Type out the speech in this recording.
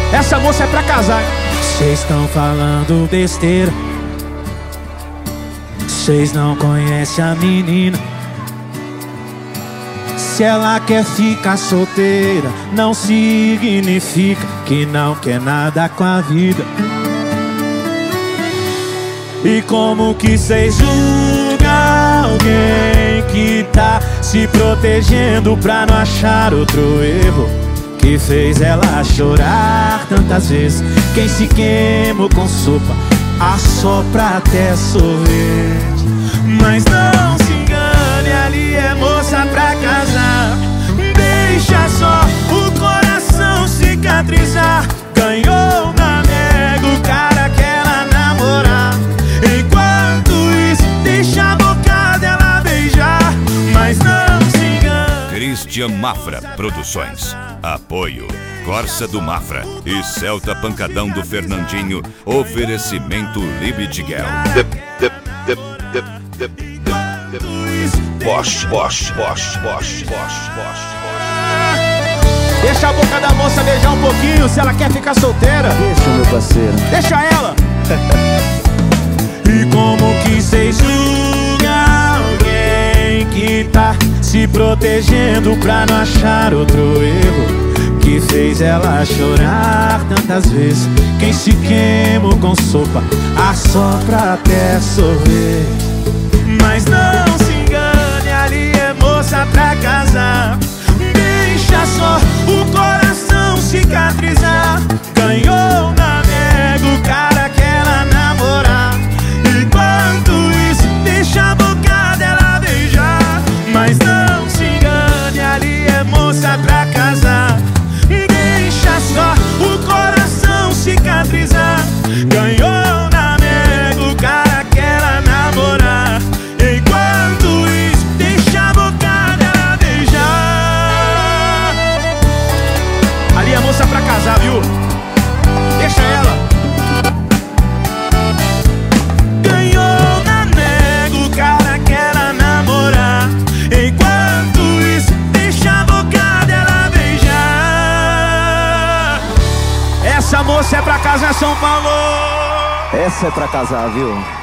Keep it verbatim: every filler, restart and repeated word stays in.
Essa moça é pra casar. Vocês estão falando besteira, vocês não conhecem a menina. Se ela quer ficar solteira, não significa que não quer nada com a vida. E como que cês julgam alguém que tá se protegendo pra não achar outro erro que fez ela chorar tantas vezes? Quem se queima com sopa assopra até sorvete. Mas não se engane, ali é moça pra casar. Deixa só o coração cicatrizar. Ganhou na mega o cara que ela namorar. Enquanto isso, deixa a boca dela beijar. Mas não se engane. Christian Mafra Produções. Apoio Corsa do Mafra e Celta Pancadão do Fernandinho. Oferecimento Libidgel. Bosch, Bosch, Bosch, Bosch, Bosch, Bosch. Deixa a boca da moça beijar um pouquinho, se ela quer ficar solteira. Deixa, meu parceiro. Deixa ela. E como que cês julgam alguém que tá se protegendo pra não achar outro erro que fez ela chorar tantas vezes? Quem se queima com sopa assopra até sorvete. Mas não se engane, ali é moça pra casar. Deixa só o coração cicatrizar. Ganhou na mega o cara que ela namorar. Enquanto isso, deixa a boca dela beijar. Mas não se engane, ali é moça pra casar. Deixa só o coração cicatrizar. Ganhou na mega o cara que ela namorar. Enquanto isso, deixa a boca dela beijar. Ali é moça pra casar, viu? Deixa ela. Ganhou na nega o cara que ela namorar. Enquanto isso, deixa a boca dela beijar. Essa moça é pra casar, São Paulo. Essa é pra casar, viu?